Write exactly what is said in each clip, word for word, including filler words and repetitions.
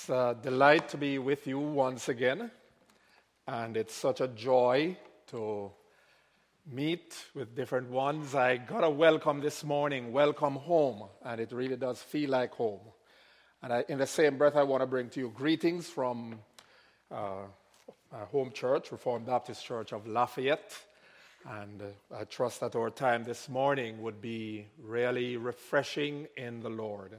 It's a delight to be with you once again, and it's such a joy to meet with different ones. I got a welcome this morning, welcome home, and it really does feel like home. And I, in the same breath, I want to bring to you greetings from uh, our home church, Reformed Baptist Church of Lafayette, and uh, I trust that our time this morning would be really refreshing in the Lord.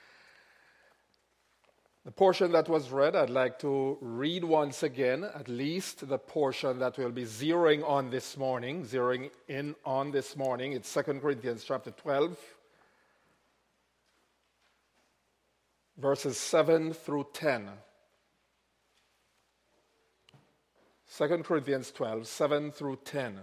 The portion that was read, I'd like to read once again, at least the portion that we'll be zeroing on this morning, zeroing in on this morning. It's Second Corinthians chapter twelve, verses seven through ten. Second Corinthians twelve, seven through ten.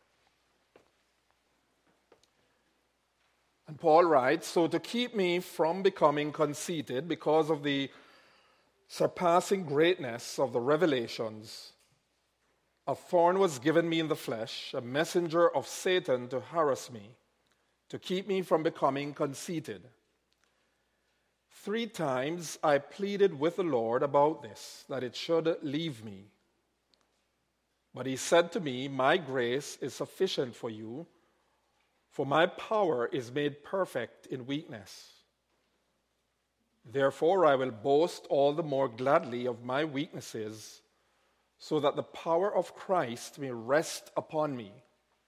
And Paul writes, "So to keep me from becoming conceited because of the surpassing greatness of the revelations, a thorn was given me in the flesh, a messenger of Satan to harass me, to keep me from becoming conceited. Three times I pleaded with the Lord about this, that it should leave me. But he said to me, 'My grace is sufficient for you, for my power is made perfect in weakness. Therefore, I will boast all the more gladly of my weaknesses, so that the power of Christ may rest upon me.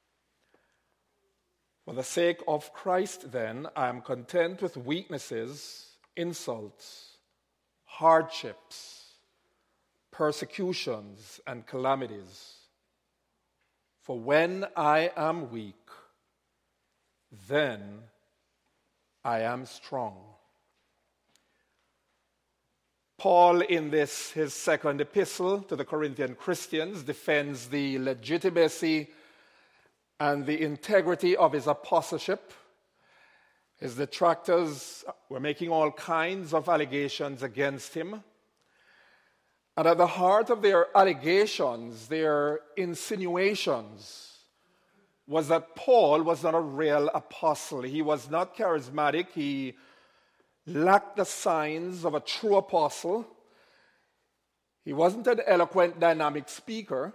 For the sake of Christ, then, I am content with weaknesses, insults, hardships, persecutions, and calamities. For when I am weak, then I am strong.'" Paul, in this, his second epistle to the Corinthian Christians, defends the legitimacy and the integrity of his apostleship. His detractors were making all kinds of allegations against him. And at the heart of their allegations, their insinuations, was that Paul was not a real apostle. He was not charismatic. He lacked the signs of a true apostle. He wasn't an eloquent, dynamic speaker.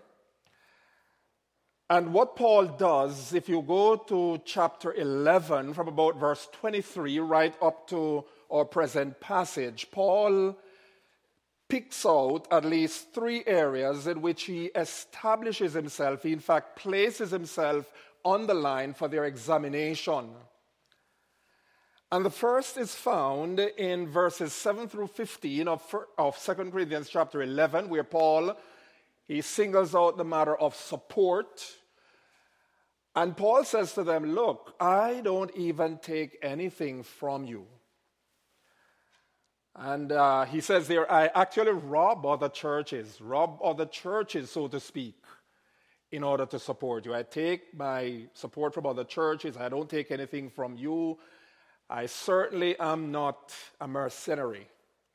And what Paul does, if you go to chapter eleven, from about verse twenty-three right up to our present passage, Paul picks out at least three areas in which he establishes himself. He, in fact, places himself on the line for their examination. And the first is found in verses seven through fifteen of, of Second Corinthians chapter eleven, where Paul, he singles out the matter of support. And Paul says to them, "Look, I don't even take anything from you." And uh, he says there, "I actually rob other churches, rob other churches, so to speak, in order to support you. I take my support from other churches. I don't take anything from you. I certainly am not a mercenary."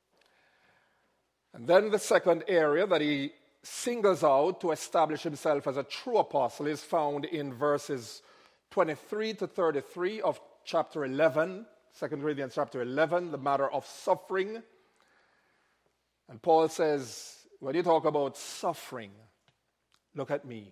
And then the second area that he singles out to establish himself as a true apostle is found in verses twenty-three to thirty-three of chapter eleven, Second Corinthians chapter eleven, the matter of suffering. And Paul says, when you talk about suffering, look at me.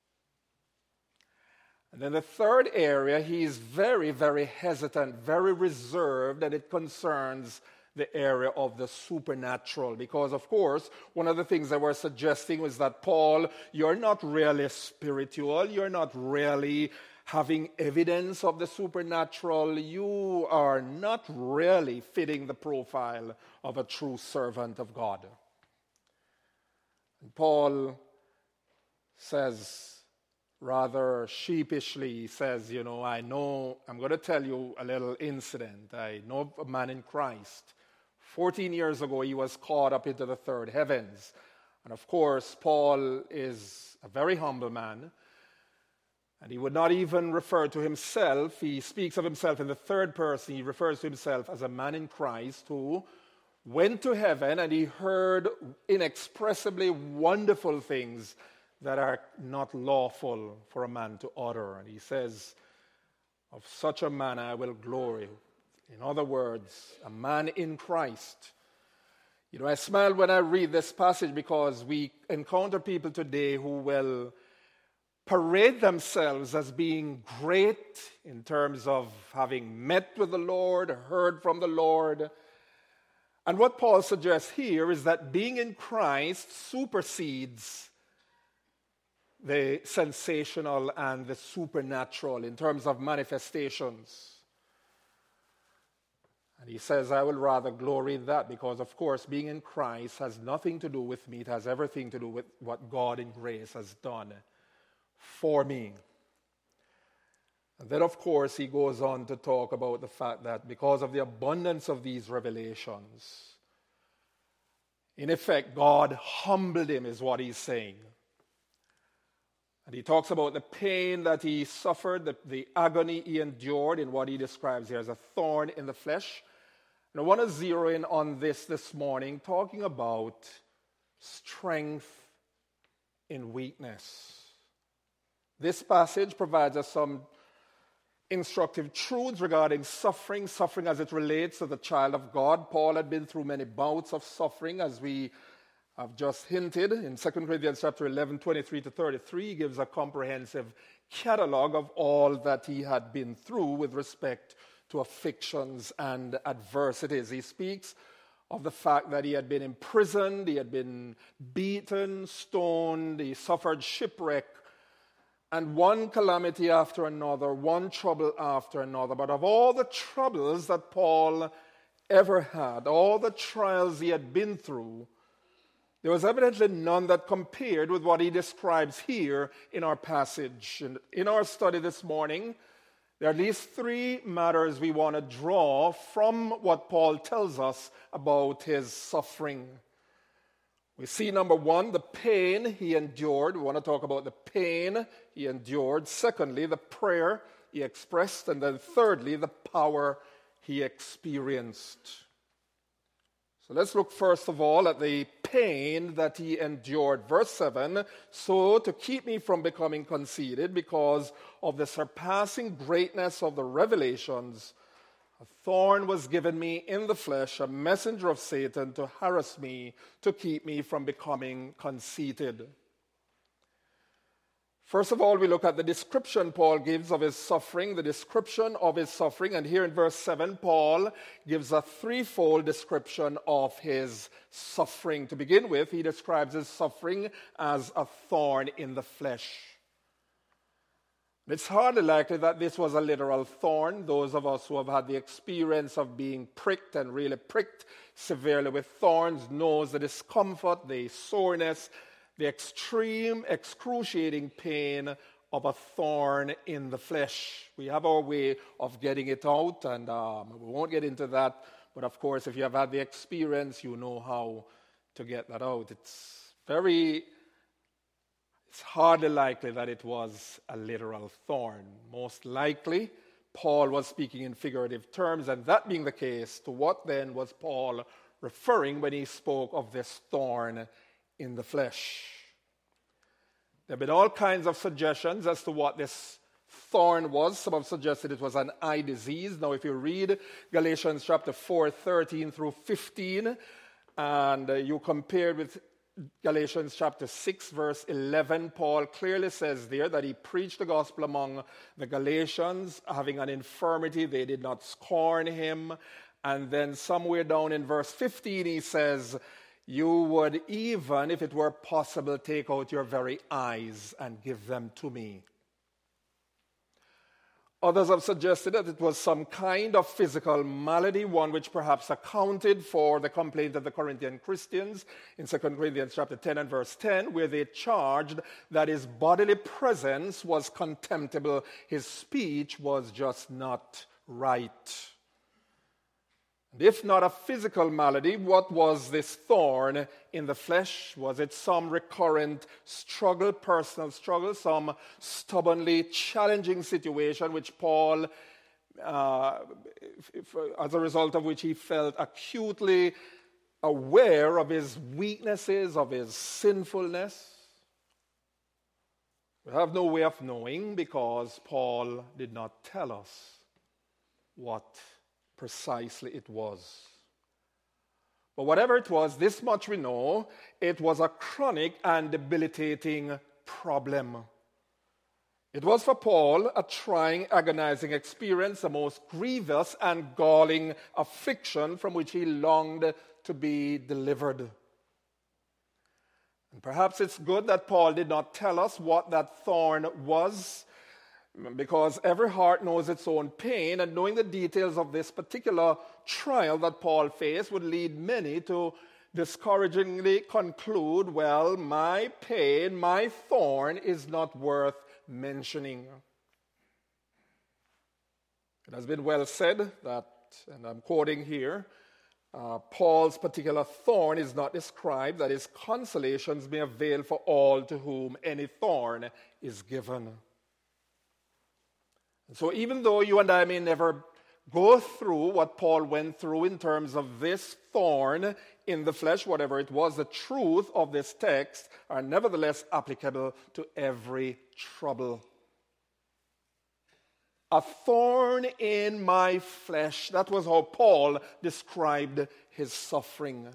And then the third area, he's very, very hesitant, very reserved, and it concerns the area of the supernatural. Because, of course, one of the things that we're suggesting was that, Paul, you're not really spiritual. You're not really having evidence of the supernatural. You are not really fitting the profile of a true servant of God. And Paul says, rather sheepishly, he says, you know, I know, I'm going to tell you a little incident. I know a man in Christ. fourteen years ago, he was caught up into the third heavens. And of course, Paul is a very humble man. And he would not even refer to himself. He speaks of himself in the third person. He refers to himself as a man in Christ who went to heaven and he heard inexpressibly wonderful things that are not lawful for a man to utter. And he says, "Of such a man I will glory." In other words, a man in Christ. You know, I smile when I read this passage because we encounter people today who will parade themselves as being great in terms of having met with the Lord, heard from the Lord. And what Paul suggests here is that being in Christ supersedes the sensational and the supernatural in terms of manifestations. And he says, I will rather glory in that because, of course, being in Christ has nothing to do with me. It has everything to do with what God in grace has done for me. And then, of course, he goes on to talk about the fact that because of the abundance of these revelations, in effect, God humbled him, is what he's saying. And he talks about the pain that he suffered, the, the agony he endured in what he describes here as a thorn in the flesh. And I want to zero in on this this morning, talking about strength in weakness. This passage provides us some instructive truths regarding suffering, suffering as it relates to the child of God. Paul had been through many bouts of suffering, as we have just hinted. In Second Corinthians chapter eleven, twenty-three to thirty-three, he gives a comprehensive catalog of all that he had been through with respect to afflictions and adversities. He speaks of the fact that he had been imprisoned, he had been beaten, stoned, he suffered shipwreck, and one calamity after another, one trouble after another. But of all the troubles that Paul ever had, all the trials he had been through, there was evidently none that compared with what he describes here in our passage. And in our study this morning, there are at least three matters we want to draw from what Paul tells us about his suffering. We see, number one, the pain he endured. We want to talk about the pain he endured. Secondly, the prayer he expressed. And then thirdly, the power he experienced. So let's look first of all at the pain that he endured. Verse seven, so to keep me from becoming conceited because of the surpassing greatness of the revelations, a thorn was given me in the flesh, a messenger of Satan to harass me, to keep me from becoming conceited. First of all, we look at the description Paul gives of his suffering, the description of his suffering. And here in verse seven, Paul gives a threefold description of his suffering. To begin with, he describes his suffering as a thorn in the flesh. It's hardly likely that this was a literal thorn. Those of us who have had the experience of being pricked and really pricked severely with thorns knows the discomfort, the soreness, the extreme, excruciating pain of a thorn in the flesh. We have our way of getting it out, and um, we won't get into that. But of course, if you have had the experience, you know how to get that out. It's very, it's hardly likely that it was a literal thorn. Most likely, Paul was speaking in figurative terms, and that being the case, to what then was Paul referring when he spoke of this thorn in the flesh? There have been all kinds of suggestions as to what this thorn was. Some have suggested it was an eye disease. Now, if you read Galatians chapter four, thirteen through fifteen, and uh, you compare it with Galatians chapter six, verse eleven, Paul clearly says there that he preached the gospel among the Galatians, having an infirmity. They did not scorn him. And then somewhere down in verse fifteen, he says, you would even, if it were possible, take out your very eyes and give them to me. Others have suggested that it was some kind of physical malady, one which perhaps accounted for the complaint of the Corinthian Christians in Second Corinthians chapter ten and verse ten, where they charged that his bodily presence was contemptible, his speech was just not right. If not a physical malady, what was this thorn in the flesh? Was it some recurrent struggle, personal struggle, some stubbornly challenging situation which Paul, uh, if, if, as a result of which he felt acutely aware of his weaknesses, of his sinfulness? We have no way of knowing because Paul did not tell us what precisely it was. But whatever it was, this much we know, it was a chronic and debilitating problem. It was for Paul a trying, agonizing experience, the most grievous and galling affliction from which he longed to be delivered. And perhaps it's good that Paul did not tell us what that thorn was, because every heart knows its own pain, and knowing the details of this particular trial that Paul faced would lead many to discouragingly conclude, well, my pain, my thorn is not worth mentioning. It has been well said that, and I'm quoting here, uh, Paul's particular thorn is not described, that his consolations may avail for all to whom any thorn is given. And so even though you and I may never go through what Paul went through in terms of this thorn in the flesh, whatever it was, the truth of this text are nevertheless applicable to every trouble. A thorn in my flesh. That was how Paul described his suffering.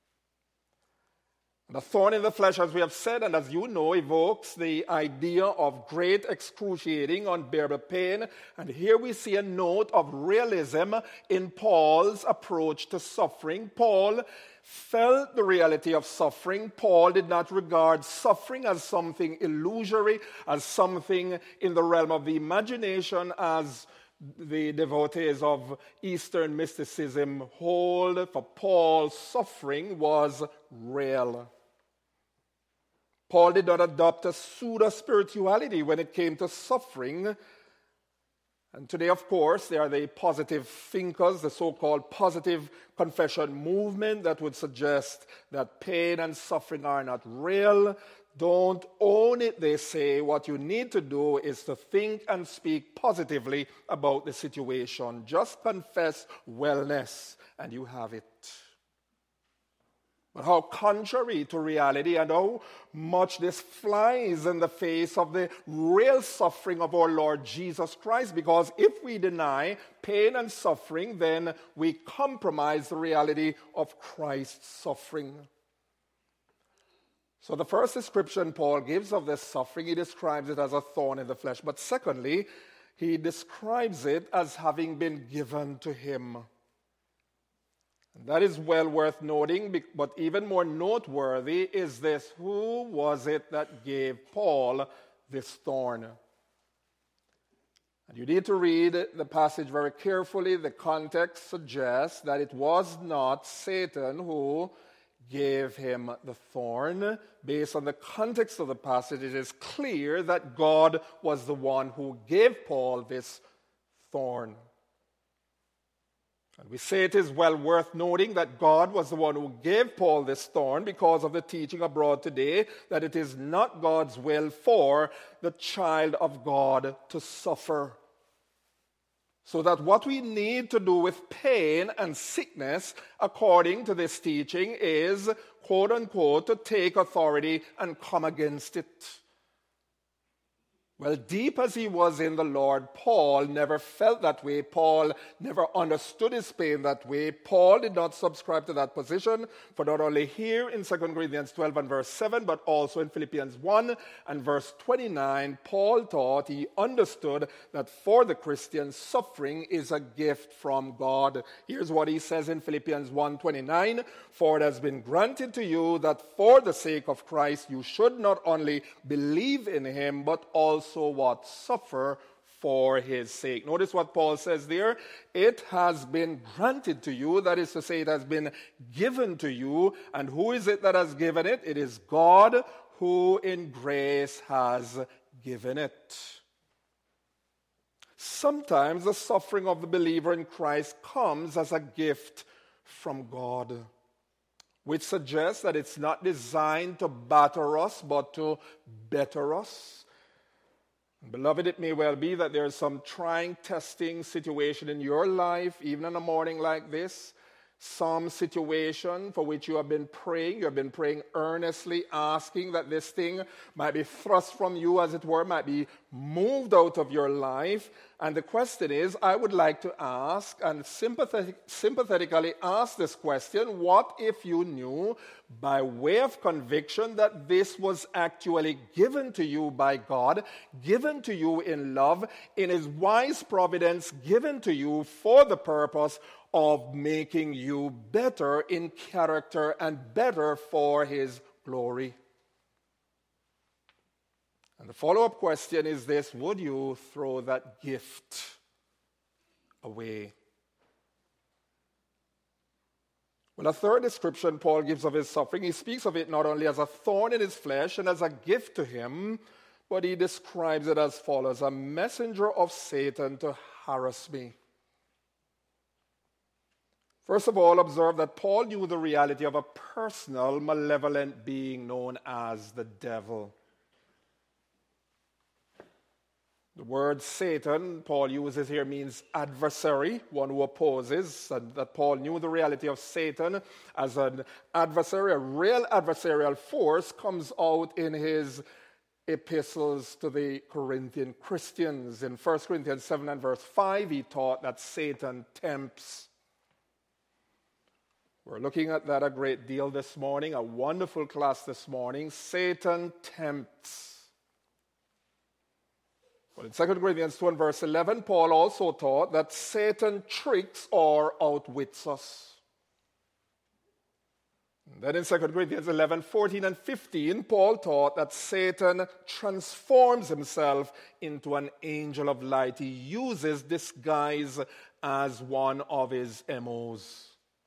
The thorn in the flesh, as we have said, and as you know, evokes the idea of great, excruciating, unbearable pain. And here we see a note of realism in Paul's approach to suffering. Paul felt the reality of suffering. Paul did not regard suffering as something illusory, as something in the realm of the imagination, as the devotees of Eastern mysticism hold. For Paul, suffering was real. Paul did not adopt a pseudo-spirituality when it came to suffering. And today, of course, there are the positive thinkers, the so-called positive confession movement that would suggest that pain and suffering are not real. Don't own it, they say. What you need to do is to think and speak positively about the situation. Just confess wellness, and you have it. But how contrary to reality, and how much this flies in the face of the real suffering of our Lord Jesus Christ. Because if we deny pain and suffering, then we compromise the reality of Christ's suffering. So the first description Paul gives of this suffering, he describes it as a thorn in the flesh. But secondly, he describes it as having been given to him. And that is well worth noting, but even more noteworthy is this: who was it that gave Paul this thorn? And you need to read the passage very carefully. The context suggests that it was not Satan who gave him the thorn. Based on the context of the passage, it is clear that God was the one who gave Paul this thorn. And we say it is well worth noting that God was the one who gave Paul this thorn, because of the teaching abroad today that it is not God's will for the child of God to suffer. So that what we need to do with pain and sickness, according to this teaching, is, quote unquote, to take authority and come against it. Well, deep as he was in the Lord, Paul never felt that way. Paul never understood his pain that way. Paul did not subscribe to that position, for not only here in Second Corinthians twelve and verse seven, but also in Philippians one and verse twenty-nine, Paul taught, he understood that for the Christian, suffering is a gift from God. Here's what he says in Philippians one twenty-nine, for it has been granted to you that for the sake of Christ you should not only believe in him, but also So what? Suffer for his sake. Notice what Paul says there. It has been granted to you. That is to say, it has been given to you. And who is it that has given it? It is God who in grace has given it. Sometimes the suffering of the believer in Christ comes as a gift from God, which suggests that it's not designed to batter us, but to better us. Beloved, it may well be that there's some trying, testing situation in your life, even on a morning like this. some situation for which you have been praying. You have been praying earnestly, asking that this thing might be thrust from you, as it were, might be moved out of your life. And the question is, I would like to ask and sympathetic, sympathetically ask this question: what if you knew by way of conviction that this was actually given to you by God, given to you in love, in His wise providence, given to you for the purpose of making you better in character and better for His glory? And the follow-up question is this: would you throw that gift away? Well, a third description Paul gives of his suffering, he speaks of it not only as a thorn in his flesh and as a gift to him, but he describes it as follows: a messenger of Satan to harass me. First of all, observe that Paul knew the reality of a personal, malevolent being known as the devil. The word Satan, Paul uses here, means adversary, one who opposes, and that Paul knew the reality of Satan as an adversary, a real adversarial force, comes out in his epistles to the Corinthian Christians. In First Corinthians seven and verse five, he taught that Satan tempts. We're looking at that a great deal this morning, a wonderful class this morning. Satan tempts. Well, in Second Corinthians two and verse eleven, Paul also taught that Satan tricks or outwits us. And then in Second Corinthians eleven, fourteen and fifteen, Paul taught that Satan transforms himself into an angel of light. He uses disguise as one of his M Os.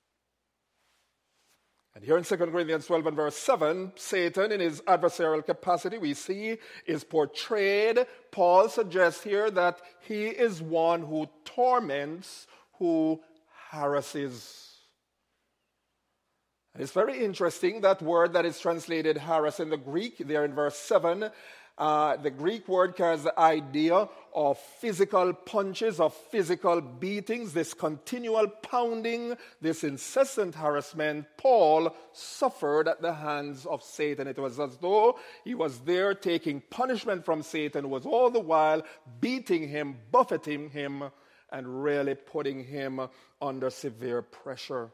And here in Second Corinthians twelve and verse seven, Satan, in his adversarial capacity, we see, is portrayed. Paul suggests here that he is one who torments, who harasses. And it's very interesting, that word that is translated harass in the Greek, there in verse seven, uh, the Greek word carries the idea of physical punches, of physical beatings, this continual pounding, this incessant harassment. Paul suffered at the hands of Satan. It was as though he was there taking punishment from Satan, who was all the while beating him, buffeting him, and really putting him under severe pressure.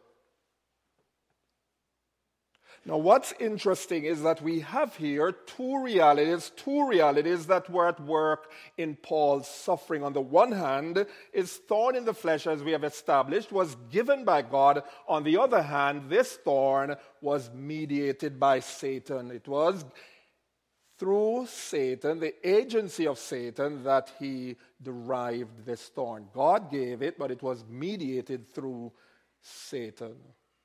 Now, what's interesting is that we have here two realities, two realities that were at work in Paul's suffering. On the one hand, his thorn in the flesh, as we have established, was given by God. On the other hand, this thorn was mediated by Satan. It was through Satan, the agency of Satan, that he derived this thorn. God gave it, but it was mediated through Satan.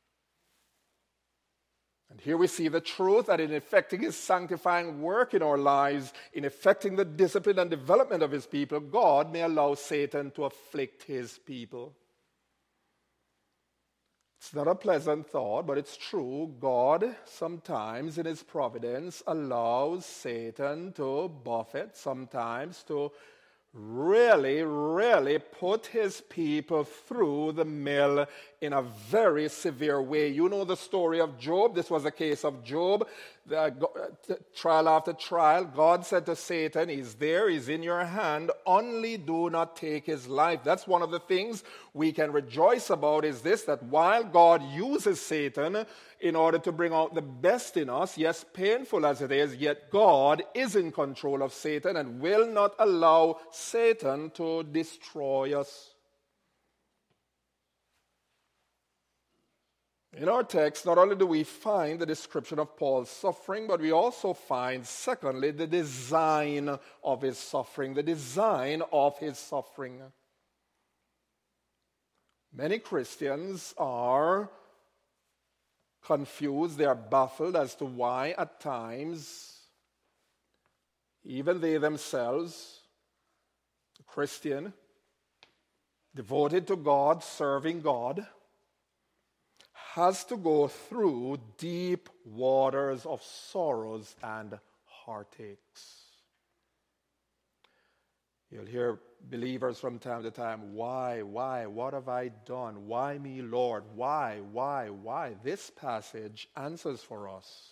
And here we see the truth that in effecting His sanctifying work in our lives, in effecting the discipline and development of His people, God may allow Satan to afflict His people. It's not a pleasant thought, but it's true. God sometimes in His providence allows Satan to buffet, sometimes to really, really put His people through the mill in a very severe way. You know the story of Job. This was a case of Job. The, trial after trial, God said to Satan, he's there, he's in your hand, only do not take his life. That's one of the things we can rejoice about, is this, that while God uses Satan in order to bring out the best in us, yes, painful as it is, yet God is in control of Satan and will not allow Satan to destroy us. In our text, not only do we find the description of Paul's suffering, but we also find, secondly, the design of his suffering, the design of his suffering. Many Christians are confused, they are baffled as to why at times, even they themselves, a Christian, devoted to God, serving God, has to go through deep waters of sorrows and heartaches. You'll hear believers from time to time, why, why, what have I done? Why me, Lord? Why, why, why? This passage answers for us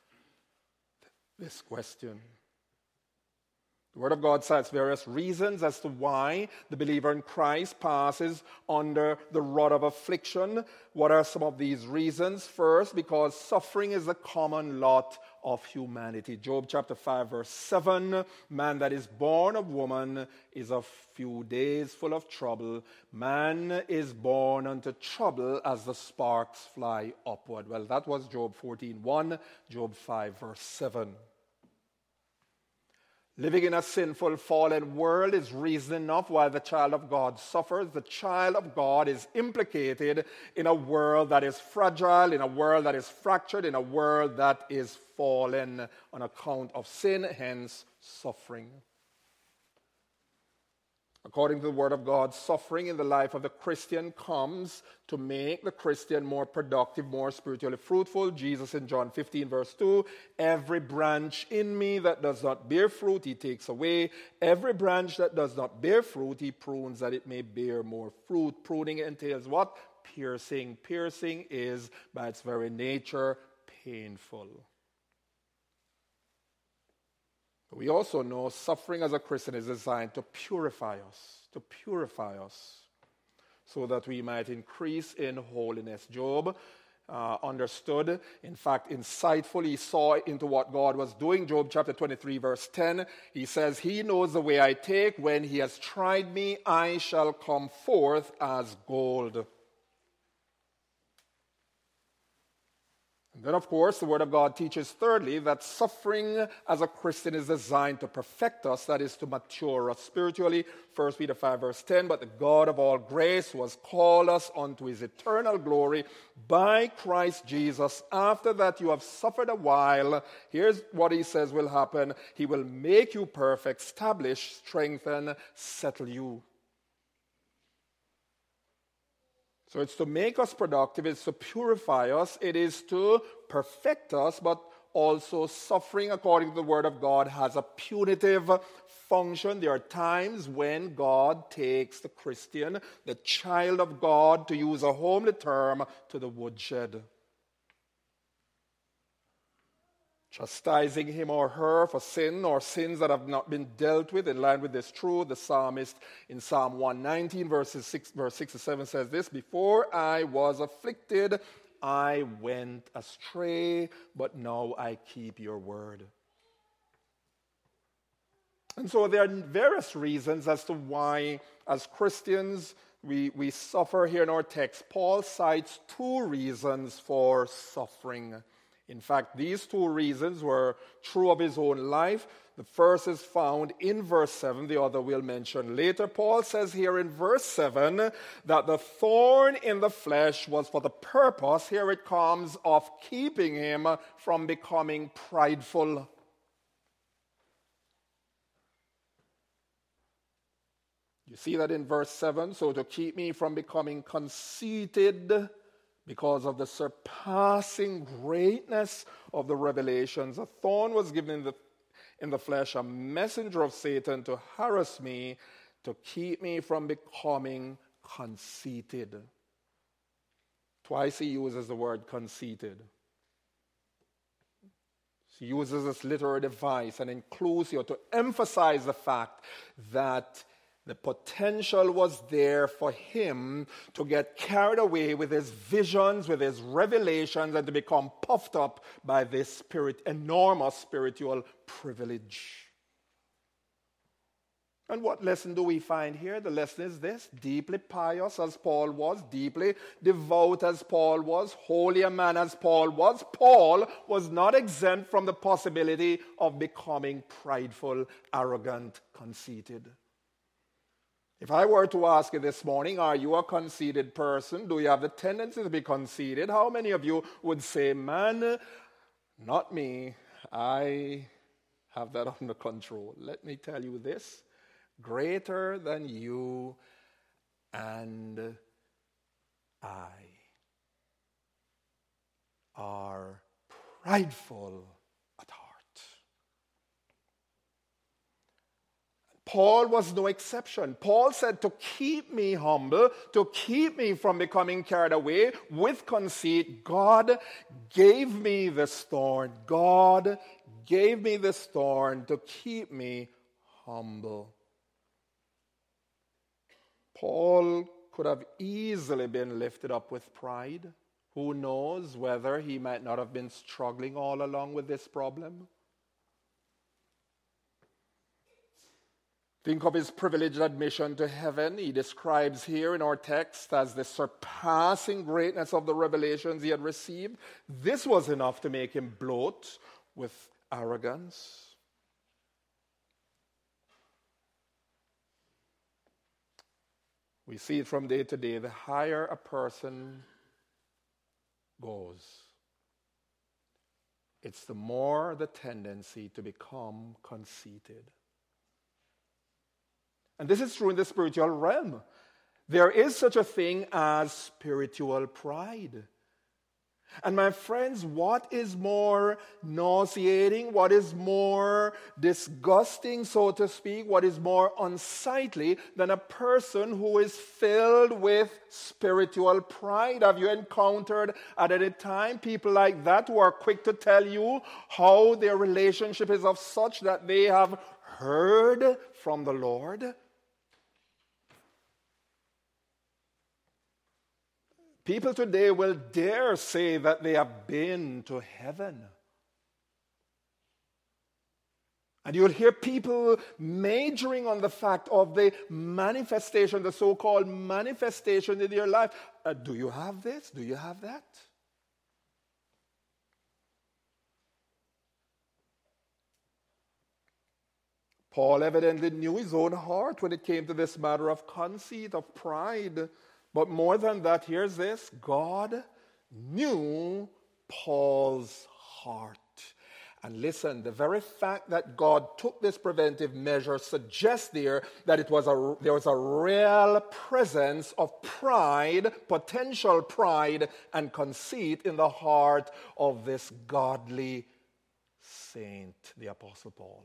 this question. The Word of God cites various reasons as to why the believer in Christ passes under the rod of affliction. What are some of these reasons? First, because suffering is a common lot of humanity. Job chapter five, verse seven, man that is born of woman is of few days full of trouble. Man is born unto trouble as the sparks fly upward. Well, that was Job fourteen one, Job five, verse seven. Living in a sinful, fallen world is reason enough why the child of God suffers. The child of God is implicated in a world that is fragile, in a world that is fractured, in a world that is fallen on account of sin, hence suffering. According to the Word of God, suffering in the life of the Christian comes to make the Christian more productive, more spiritually fruitful. Jesus in John fifteen, verse two, every branch in me that does not bear fruit, he takes away. Every branch that does not bear fruit, he prunes that it may bear more fruit. Pruning entails what? Piercing. Piercing is, by its very nature, painful. We also know suffering as a Christian is designed to purify us, to purify us, so that we might increase in holiness. Job uh, understood, in fact, insightfully saw into what God was doing. Job chapter twenty-three, verse ten, he says, he knows the way I take. When he has tried me, I shall come forth as gold. Then, of course, the Word of God teaches, thirdly, that suffering as a Christian is designed to perfect us, that is, to mature us spiritually. First Peter five, verse ten, but the God of all grace who has called us unto his eternal glory by Christ Jesus. After that you have suffered a while, here's what he says will happen. He will make you perfect, establish, strengthen, settle you. So it's to make us productive, it's to purify us, it is to perfect us, but also suffering, according to the Word of God, has a punitive function. There are times when God takes the Christian, the child of God, to use a homely term, to the woodshed. Chastising him or her for sin or sins that have not been dealt with. In line with this truth, the psalmist in Psalm one nineteen, verses six, verse six to seven says this, before I was afflicted, I went astray, but now I keep your word. And so there are various reasons as to why, as Christians, we, we suffer here in our text. Paul cites two reasons for suffering. In fact, these two reasons were true of his own life. The first is found in verse seven, the other we'll mention later. Paul says here in verse seven that the thorn in the flesh was for the purpose, here it comes, of keeping him from becoming prideful. You see that in verse seven, so to keep me from becoming conceited, because of the surpassing greatness of the revelations, a thorn was given in the, in the flesh, a messenger of Satan to harass me, to keep me from becoming conceited. Twice he uses the word conceited. He uses this literary device and inclusio to emphasize the fact that the potential was there for him to get carried away with his visions, with his revelations, and to become puffed up by this spirit, enormous spiritual privilege. And what lesson do we find here? The lesson is this: deeply pious as Paul was, deeply devout as Paul was, holy a man as Paul was, Paul was not exempt from the possibility of becoming prideful, arrogant, conceited. If I were to ask you this morning, are you a conceited person? Do you have the tendency to be conceited? How many of you would say, man, not me, I have that under control? Let me tell you this, greater than you and I are prideful at heart. Paul was no exception. Paul said to keep me humble, to keep me from becoming carried away with conceit, God gave me this thorn. God gave me this thorn to keep me humble. Paul could have easily been lifted up with pride. Who knows whether he might not have been struggling all along with this problem? Think of his privileged admission to heaven. He describes here in our text as the surpassing greatness of the revelations he had received. This was enough to make him bloat with arrogance. We see it from day to day. The higher a person goes, it's the more the tendency to become conceited. And this is true in the spiritual realm. There is such a thing as spiritual pride. And my friends, what is more nauseating, what is more disgusting, so to speak, what is more unsightly than a person who is filled with spiritual pride? Have you encountered at any time people like that who are quick to tell you how their relationship is of such that they have heard from the Lord? People today will dare say that they have been to heaven. And you'll hear people majoring on the fact of the manifestation, the so-called manifestation in your life. Uh, do you have this? Do you have that? Paul evidently knew his own heart when it came to this matter of conceit, of pride. But more than that, here's this. God knew Paul's heart. And listen, the very fact that God took this preventive measure suggests there that it was a, there was a real presence of pride, potential pride and conceit in the heart of this godly saint, the Apostle Paul.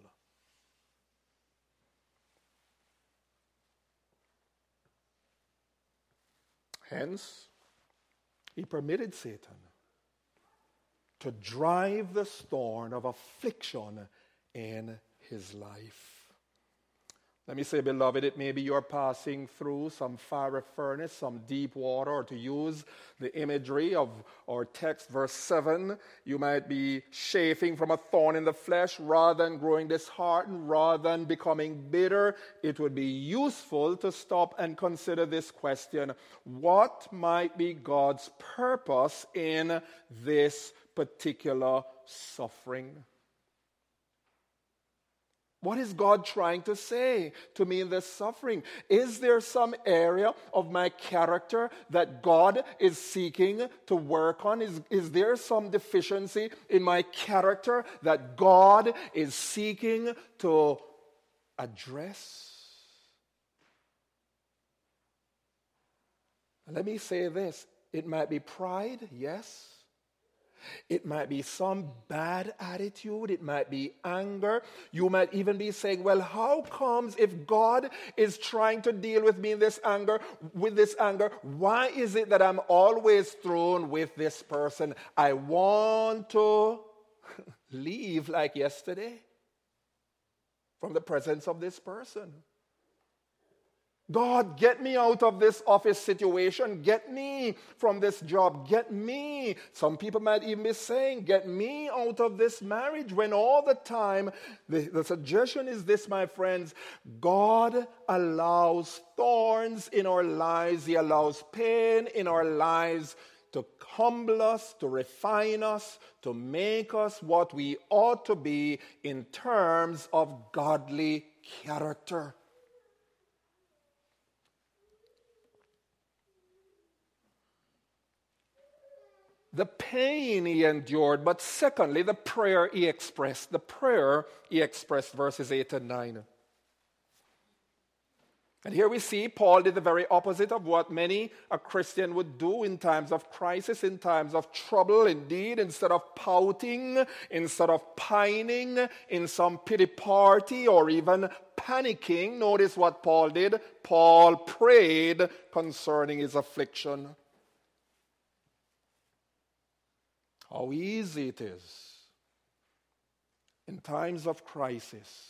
Hence, he permitted Satan to drive the thorn of affliction in his life. Let me say, beloved, it may be you're passing through some fiery furnace, some deep water, or to use the imagery of our text, verse seven, you might be chafing from a thorn in the flesh. Rather than growing disheartened, rather than becoming bitter, it would be useful to stop and consider this question: what might be God's purpose in this particular suffering? What is God trying to say to me in this suffering? Is there some area of my character that God is seeking to work on? Is, is there some deficiency in my character that God is seeking to address? Let me say this. It might be pride, yes. It might be some bad attitude. It might be anger. You might even be saying, well, how comes if God is trying to deal with me in this anger, with this anger, why is it that I'm always thrown with this person? I want to leave like yesterday from the presence of this person. God, get me out of this office situation. Get me from this job. Get me. Some people might even be saying, get me out of this marriage, when all the time, the, the suggestion is this, my friends: God allows thorns in our lives. He allows pain in our lives to humble us, to refine us, to make us what we ought to be in terms of godly character. The pain he endured, but secondly, the prayer he expressed. The prayer he expressed, verses eight and nine. And here we see Paul did the very opposite of what many a Christian would do in times of crisis, in times of trouble. Indeed, instead of pouting, instead of pining in some pity party or even panicking, notice what Paul did. Paul prayed concerning his affliction. How easy it is in times of crisis,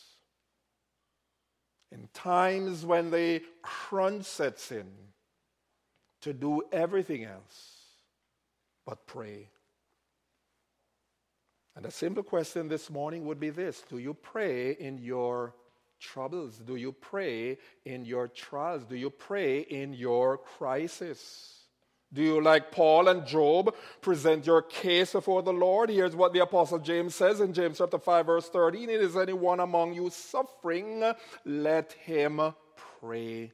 in times when the crunch sets in, to do everything else but pray. And a simple question this morning would be this: do you pray in your troubles? Do you pray in your trials? Do you pray in your crisis? Do you, like Paul and Job, present your case before the Lord? Here's what the Apostle James says in James chapter five, verse thirteen. Is anyone among you suffering? Let him pray.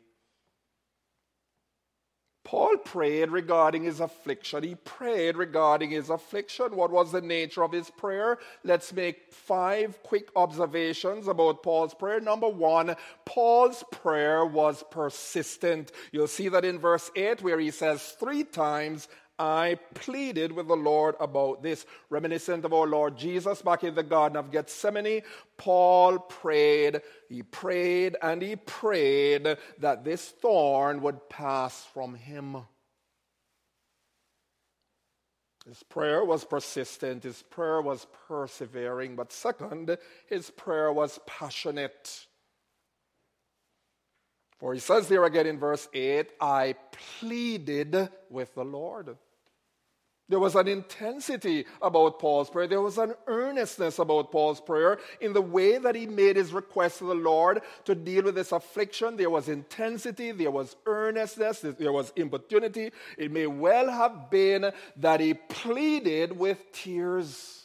Paul prayed regarding his affliction. He prayed regarding his affliction. What was the nature of his prayer? Let's make five quick observations about Paul's prayer. Number one, Paul's prayer was persistent. You'll see that in verse eight, where he says three times, I pleaded with the Lord about this. Reminiscent of our Lord Jesus back in the Garden of Gethsemane, Paul prayed, he prayed and he prayed that this thorn would pass from him. His prayer was persistent, his prayer was persevering, but second, his prayer was passionate. For he says there again in verse eight, I pleaded with the Lord. There was an intensity about Paul's prayer. There was an earnestness about Paul's prayer in the way that he made his request to the Lord to deal with this affliction. There was intensity, there was earnestness, there was importunity. It may well have been that he pleaded with tears.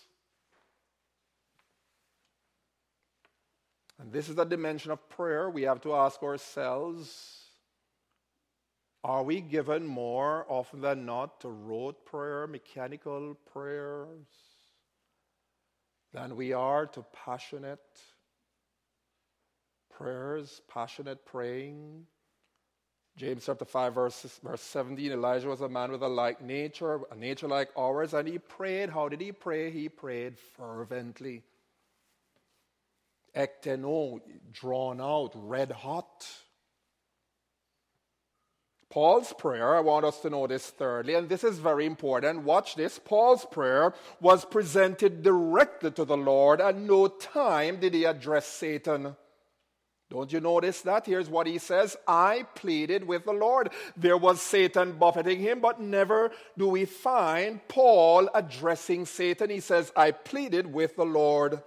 And this is the dimension of prayer. We have to ask ourselves, are we given more often than not to rote prayer, mechanical prayers, than we are to passionate prayers, passionate praying? James chapter five, verse, verse seventeen, Elijah was a man with a like nature, a nature like ours, and he prayed. How did he pray? He prayed fervently. Ekteno, drawn out, red hot. Paul's prayer, I want us to notice thirdly, and this is very important. Watch this. Paul's prayer was presented directly to the Lord, and no time did he address Satan. Don't you notice that? Here's what he says. I pleaded with the Lord. There was Satan buffeting him, but never do we find Paul addressing Satan. He says, I pleaded with the Lord.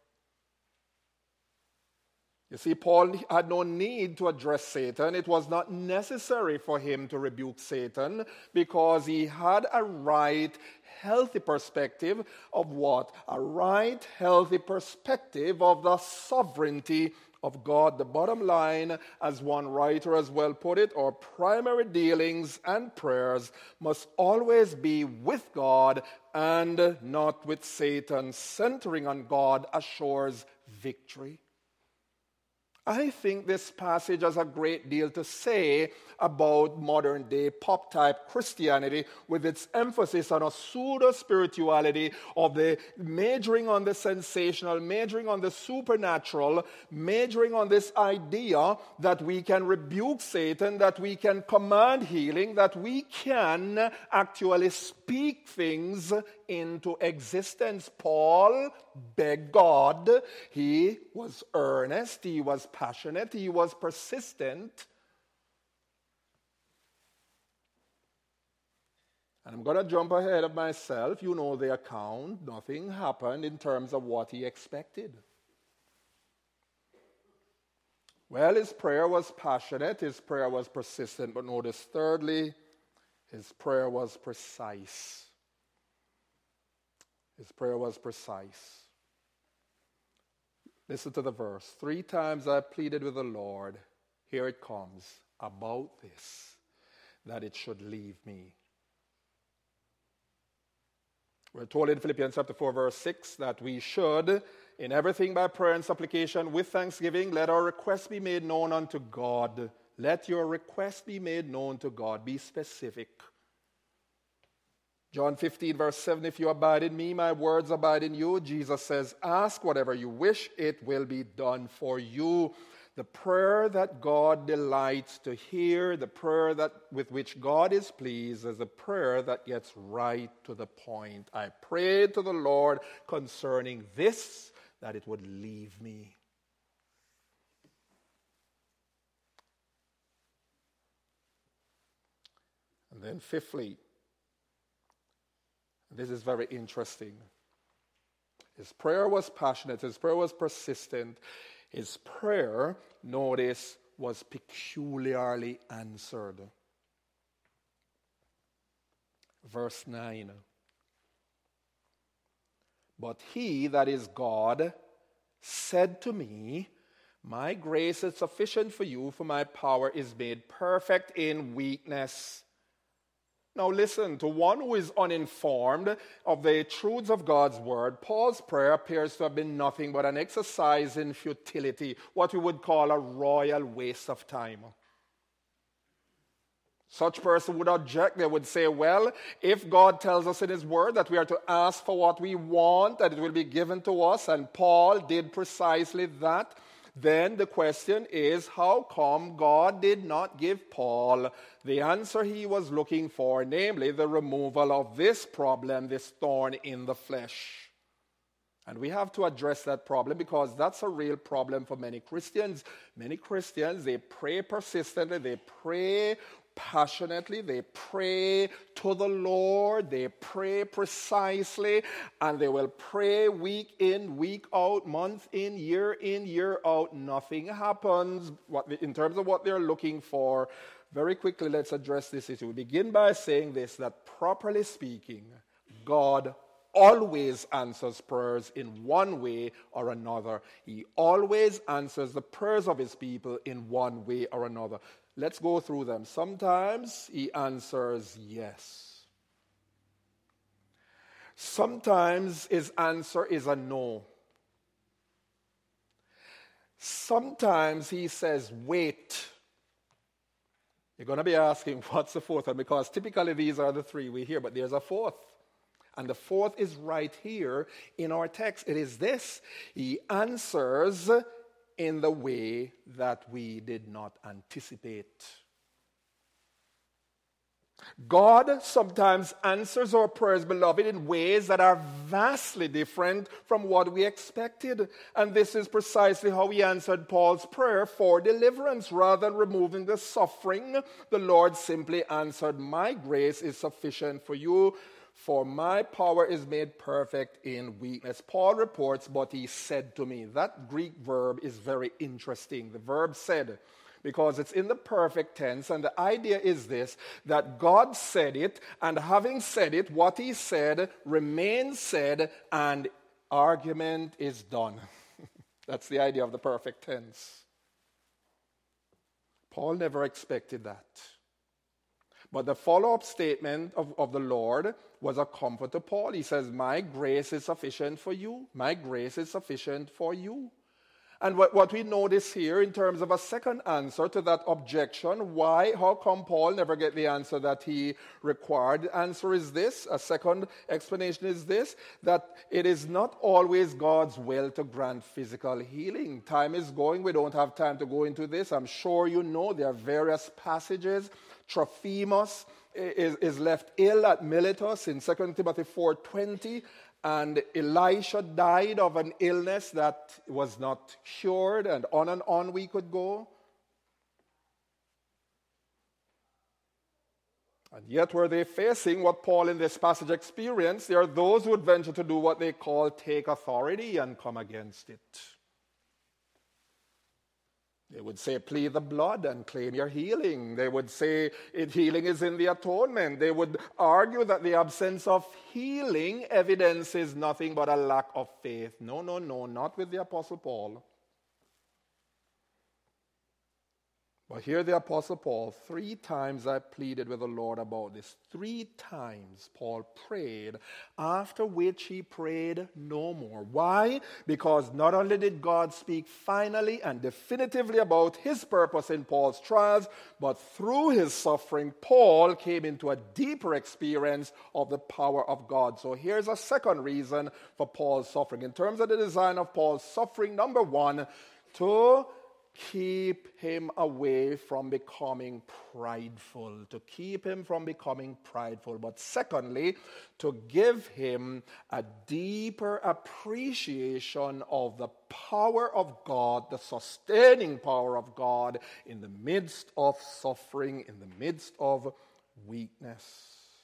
You see, Paul had no need to address Satan. It was not necessary for him to rebuke Satan because he had a right, healthy perspective of what? A right, healthy perspective of the sovereignty of God. The bottom line, as one writer as well put it, our primary dealings and prayers must always be with God and not with Satan. Centering on God assures victory. I think this passage has a great deal to say about modern-day pop-type Christianity with its emphasis on a pseudo-spirituality of the majoring on the sensational, majoring on the supernatural, majoring on this idea that we can rebuke Satan, that we can command healing, that we can actually speak things into existence. Paul begged God. He was earnest, he was passionate, he was persistent. And I'm going to jump ahead of myself. You know the account. Nothing happened in terms of what he expected. Well, his prayer was passionate, his prayer was persistent, but notice thirdly, his prayer was precise. His prayer was precise. Listen to the verse. Three times I pleaded with the Lord, here it comes, about this, that it should leave me. We're told in Philippians chapter four, verse six, that we should, in everything by prayer and supplication with thanksgiving, let our requests be made known unto God. Let your request be made known to God. Be specific. John fifteen, verse seven, if you abide in me, my words abide in you. Jesus says, ask whatever you wish, it will be done for you. The prayer that God delights to hear, the prayer that with which God is pleased, is a prayer that gets right to the point. I prayed to the Lord concerning this, that it would leave me. And then fifthly, this is very interesting. His prayer was passionate. His prayer was persistent. His prayer, notice, was peculiarly answered. Verse nine. But he, that is God, said to me, my grace is sufficient for you, for my power is made perfect in weakness. Now listen, to one who is uninformed of the truths of God's word, Paul's prayer appears to have been nothing but an exercise in futility, what we would call a royal waste of time. Such person would object. They would say, well, if God tells us in his word that we are to ask for what we want, that it will be given to us, and Paul did precisely that, then the question is, how come God did not give Paul the answer he was looking for, namely the removal of this problem, this thorn in the flesh? And we have to address that problem because that's a real problem for many Christians. Many Christians, they pray persistently, they pray passionately, they pray to the Lord, they pray precisely, and they will pray week in, week out, month in, year in, year out. Nothing happens what, in terms of what they're looking for. Very quickly, let's address this issue. We begin by saying this, that properly speaking, God always answers prayers in one way or another. He always answers the prayers of his people in one way or another. Let's go through them. Sometimes he answers yes. Sometimes his answer is a no. Sometimes he says, wait. You're going to be asking, what's the fourth one? Because typically these are the three we hear, but there's a fourth. And the fourth is right here in our text. It is this. He answers in the way that we did not anticipate. God sometimes answers our prayers, beloved, in ways that are vastly different from what we expected. And this is precisely how he answered Paul's prayer for deliverance. Rather than removing the suffering, the Lord simply answered, my grace is sufficient for you, for my power is made perfect in weakness. Paul reports, but he said to me. That Greek verb is very interesting. The verb said, because it's in the perfect tense, and the idea is this, that God said it, and having said it, what he said remains said, and argument is done. That's the idea of the perfect tense. Paul never expected that. But the follow-up statement of, of the Lord was a comfort to Paul. He says, my grace is sufficient for you. My grace is sufficient for you. And what, what we notice here in terms of a second answer to that objection, why, how come Paul never get the answer that he required? The answer is this, a second explanation is this, that it is not always God's will to grant physical healing. Time is going, we don't have time to go into this. I'm sure you know there are various passages. Trophimus is, is left ill at Miletus in Second Timothy four twenty. And Elisha died of an illness that was not cured, and on and on we could go. And yet were they facing what Paul in this passage experienced, there are those who would venture to do what they call take authority and come against it. They would say, plead the blood and claim your healing. They would say, it, healing is in the atonement. They would argue that the absence of healing evidences nothing but a lack of faith. No, no, no, not with the Apostle Paul. But here the Apostle Paul, three times I pleaded with the Lord about this. Three times Paul prayed, after which he prayed no more. Why? Because not only did God speak finally and definitively about his purpose in Paul's trials, but through his suffering, Paul came into a deeper experience of the power of God. So here's a second reason for Paul's suffering. In terms of the design of Paul's suffering, number one, to keep him away from becoming prideful, to keep him from becoming prideful. But secondly, to give him a deeper appreciation of the power of God, the sustaining power of God in the midst of suffering, in the midst of weakness.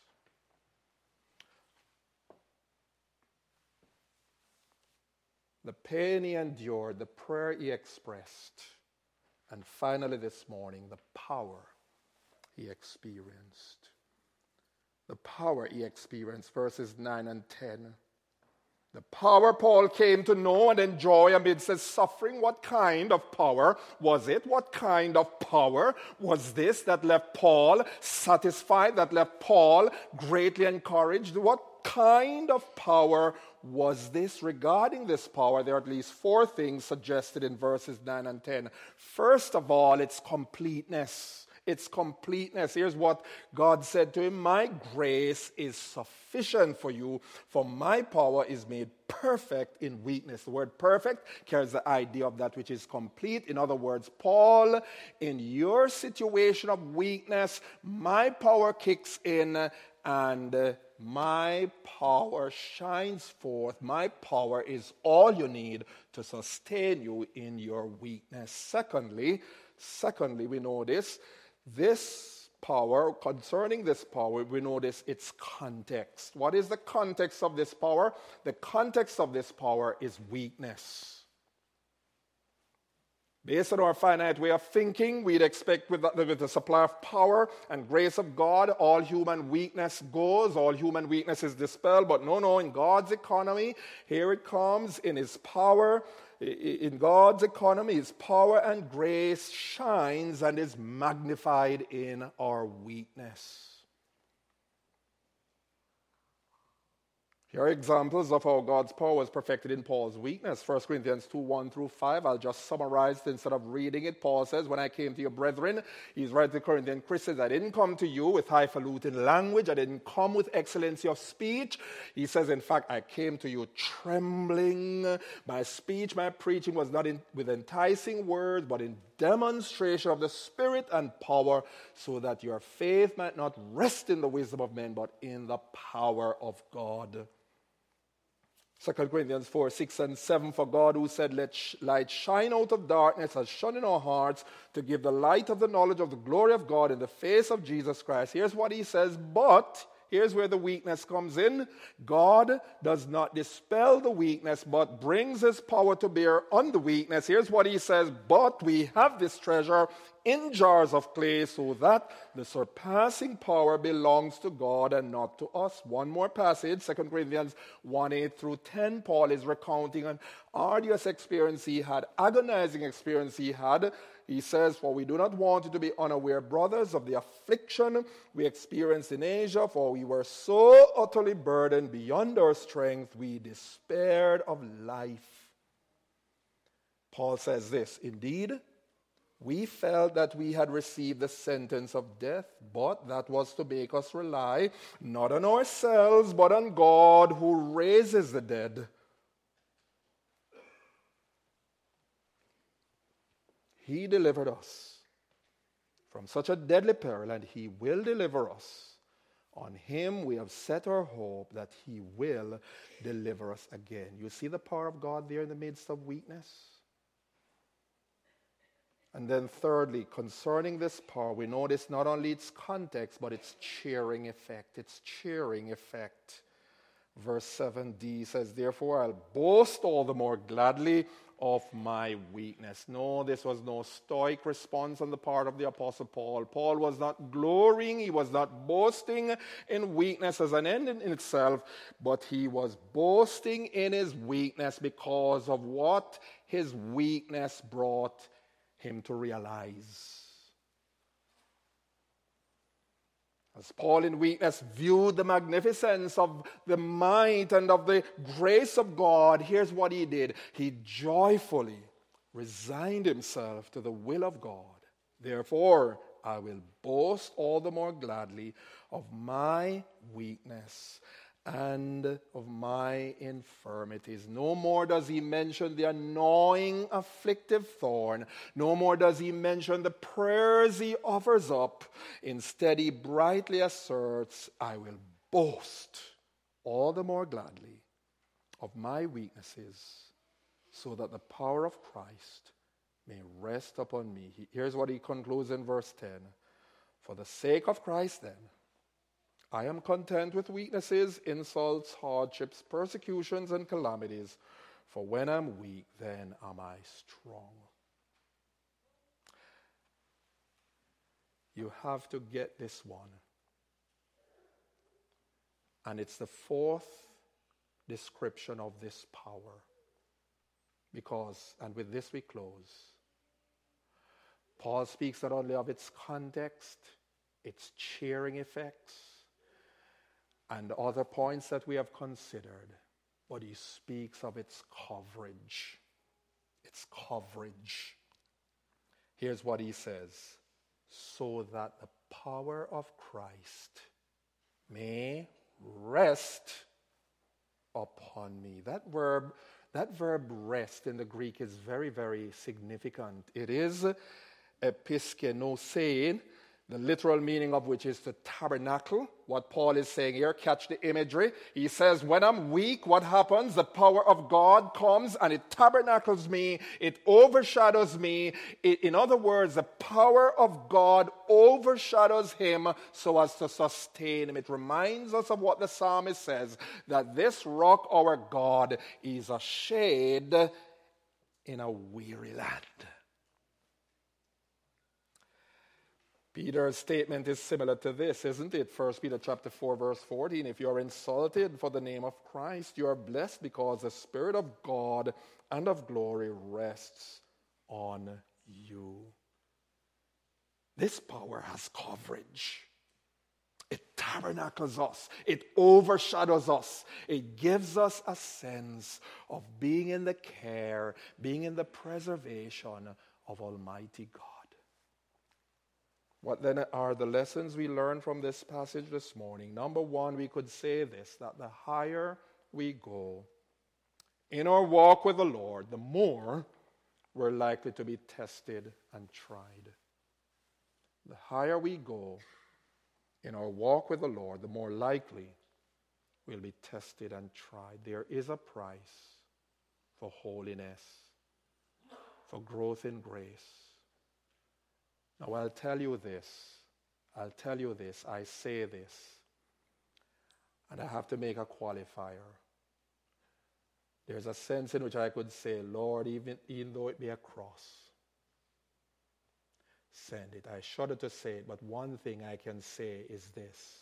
The pain he endured, the prayer he expressed, and finally this morning, the power he experienced. The power he experienced, verses nine and ten. The power Paul came to know and enjoy amidst his suffering. What kind of power was it? What kind of power was this that left Paul satisfied, that left Paul greatly encouraged? What kind of power was this? Regarding this power, there are at least four things suggested in verses nine and ten. First of all, its completeness. Its completeness. Here's what God said to him: my grace is sufficient for you, for my power is made perfect in weakness. The word perfect carries the idea of that which is complete. In other words, Paul, in your situation of weakness, my power kicks in and uh, my power shines forth. My power is all you need to sustain you in your weakness. Secondly, secondly, we know this. This power, concerning this power, we notice its context. What is the context of this power? The context of this power is weakness. Based on our finite way of thinking, we'd expect with the, with the supply of power and grace of God, all human weakness goes, all human weakness is dispelled. But no, no, in God's economy, here it comes in his power. In God's economy, his power and grace shines and is magnified in our weakness. Here are examples of how God's power was perfected in Paul's weakness. First Corinthians two, one through five. I'll just summarize it instead of reading it. Paul says, when I came to you, brethren, he's writing to the Corinthian Christians, I didn't come to you with highfalutin language. I didn't come with excellency of speech. He says, in fact, I came to you trembling. My speech, my preaching was not in, with enticing words, but in demonstration of the Spirit and power, so that your faith might not rest in the wisdom of men, but in the power of God. Second Corinthians four, six and seven, for God who said, let sh- light shine out of darkness, has shone in our hearts to give the light of the knowledge of the glory of God in the face of Jesus Christ. Here's what he says, but, here's where the weakness comes in. God does not dispel the weakness, but brings his power to bear on the weakness. Here's what he says, but we have this treasure in jars of clay, so that the surpassing power belongs to God and not to us. One more passage, Second Corinthians one, eight through ten. Paul is recounting an arduous experience he had, agonizing experience he had. He says, for we do not want you to be unaware, brothers, of the affliction we experienced in Asia, for we were so utterly burdened beyond our strength, we despaired of life. Paul says this, indeed, we felt that we had received the sentence of death, but that was to make us rely not on ourselves, but on God who raises the dead. He delivered us from such a deadly peril, and he will deliver us. On him we have set our hope that he will deliver us again. You see the power of God there in the midst of weakness? And then thirdly, concerning this power, we notice not only its context, but its cheering effect. Its cheering effect. Verse seven d says, therefore I'll boast all the more gladly of my weakness. No, this was no stoic response on the part of the Apostle Paul. Paul was not glorying, he was not boasting in weakness as an end in itself, but he was boasting in his weakness because of what his weakness brought him to realize. As Paul in weakness viewed the magnificence of the might and of the grace of God, here's what he did. He joyfully resigned himself to the will of God. Therefore, I will boast all the more gladly of my weakness and of my infirmities. No more does he mention the annoying, afflictive thorn. No more does he mention the prayers he offers up. Instead, he brightly asserts, I will boast all the more gladly of my weaknesses, so that the power of Christ may rest upon me. Here's what he concludes in verse ten. For the sake of Christ, then, I am content with weaknesses, insults, hardships, persecutions, and calamities. For when I'm weak, then am I strong. You have to get this one. And it's the fourth description of this power. Because, and with this we close, Paul speaks not only of its context, its cheering effects, and other points that we have considered, but he speaks of its coverage. Its coverage. Here's what he says. So that the power of Christ may rest upon me. That verb, that verb rest in the Greek is very, very significant. It is episkenosein, the literal meaning of which is to tabernacle. What Paul is saying here, catch the imagery. He says, when I'm weak, what happens? The power of God comes and it tabernacles me. It overshadows me. It, in other words, the power of God overshadows him so as to sustain him. It reminds us of what the psalmist says, that this rock, our God, is a shade in a weary land. Peter's statement is similar to this, isn't it? First Peter chapter four, verse fourteen. If you are insulted for the name of Christ, you are blessed because the Spirit of God and of glory rests on you. This power has coverage. It tabernacles us. It overshadows us. It gives us a sense of being in the care, being in the preservation of Almighty God. What then are the lessons we learn from this passage this morning? Number one, we could say this, that the higher we go in our walk with the Lord, the more we're likely to be tested and tried. The higher we go in our walk with the Lord, the more likely we'll be tested and tried. There is a price for holiness, for growth in grace. Now, I'll tell you this, I'll tell you this, I say this, and I have to make a qualifier. There's a sense in which I could say, Lord, even, even though it be a cross, send it. I shudder to say it, but one thing I can say is this,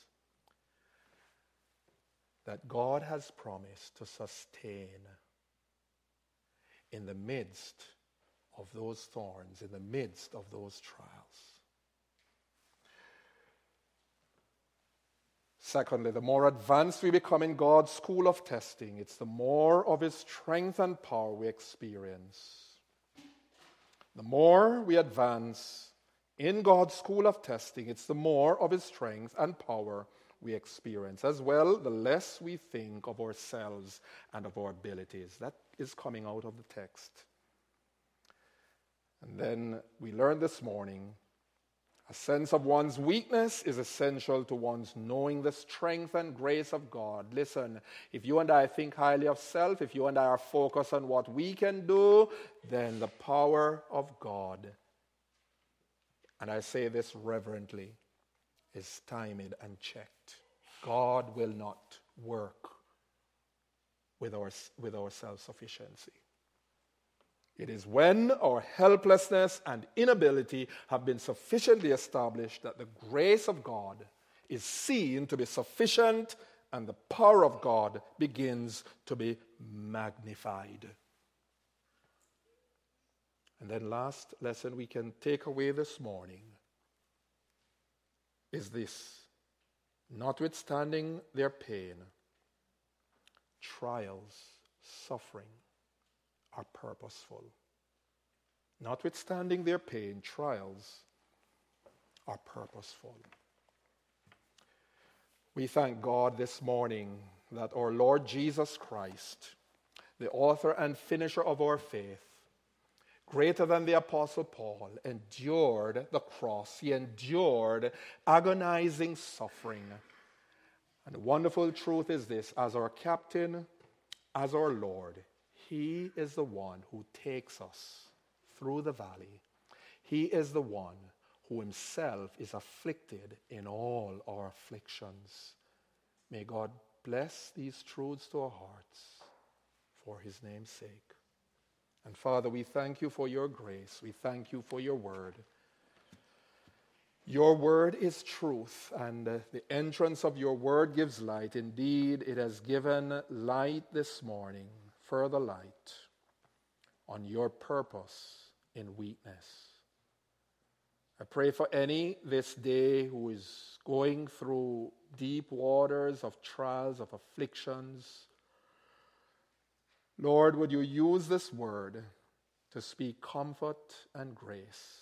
that God has promised to sustain in the midst of those thorns, in the midst of those trials. Secondly, the more advanced we become in God's school of testing, it's the more of his strength and power we experience. The more we advance in God's school of testing, it's the more of his strength and power we experience. As well, the less we think of ourselves and of our abilities. That is coming out of the text. And then we learned this morning, a sense of one's weakness is essential to one's knowing the strength and grace of God. Listen, if you and I think highly of self, if you and I are focused on what we can do, then the power of God, and I say this reverently, is stymied and checked. God will not work with our, with our self-sufficiency. It is when our helplessness and inability have been sufficiently established that the grace of God is seen to be sufficient and the power of God begins to be magnified. And then last lesson we can take away this morning is this, Notwithstanding their pain, trials, suffering are purposeful. Notwithstanding their pain, trials are purposeful. We thank God this morning that our Lord Jesus Christ, the author and finisher of our faith, greater than the Apostle Paul, endured the cross. He endured agonizing suffering. And the wonderful truth is this: as our captain, as our Lord, he is the one who takes us through the valley. He is the one who himself is afflicted in all our afflictions. May God bless these truths to our hearts for his name's sake. And Father, we thank you for your grace. We thank you for your word. Your word is truth, and uh, the entrance of your word gives light. Indeed, it has given light this morning, further light, on your purpose in weakness. I pray for any this day who is going through deep waters of trials, of afflictions. Lord, would you use this word to speak comfort and grace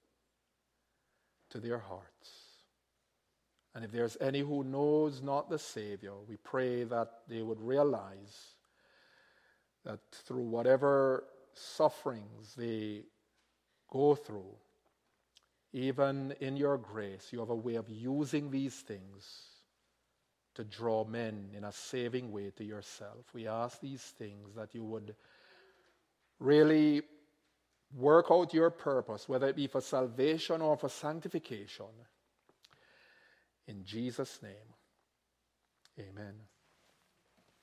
to their hearts. And if there's any who knows not the Savior, we pray that they would realize that through whatever sufferings they go through, even in your grace, you have a way of using these things to draw men in a saving way to yourself. We ask these things that you would really work out your purpose, whether it be for salvation or for sanctification. In Jesus' name, amen.